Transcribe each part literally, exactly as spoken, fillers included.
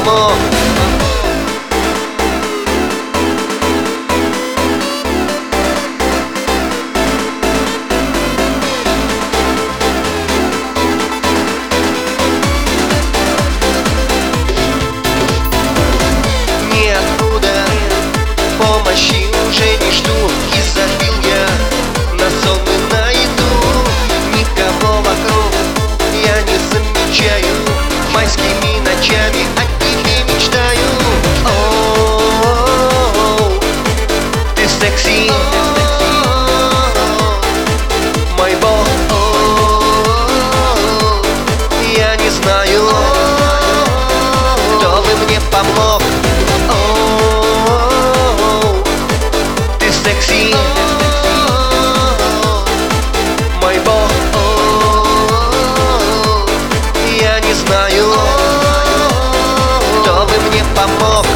помог. Ниоткуда помощи уже не жду, и забил я на сон и на еду. Никого вокруг я не замечаю, майскими ночами о тебе мечтаю. О-о-о, ты секси, мой бог. О-о-о, я не знаю, кто бы мне помог. О-о-о, ты секси, мой бог. О-о-о, я не знаю, кто бы мне помог.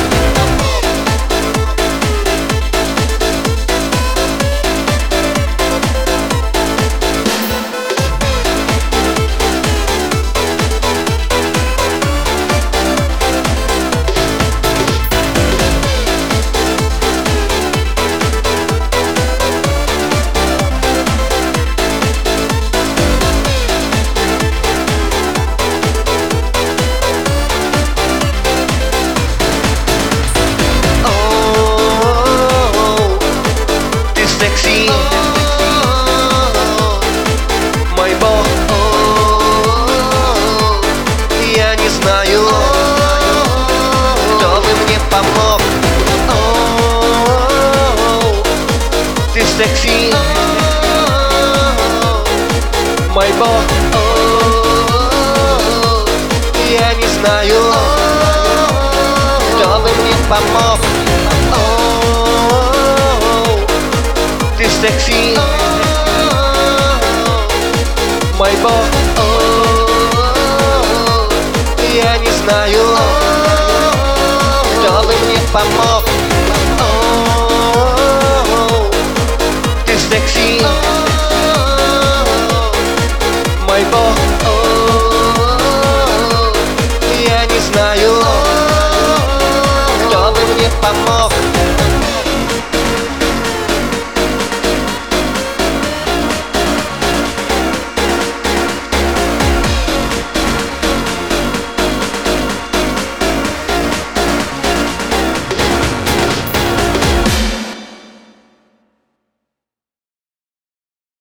Секси, мой бог. Я не знаю, кто бы мне помог. Ты секси, мой бог. Я не знаю, кто бы мне помог. Ты секси, мой бог. Я не знаю, кто бы мне помог. Ты секси, мой бог. Я не знаю, кто бы мне помог.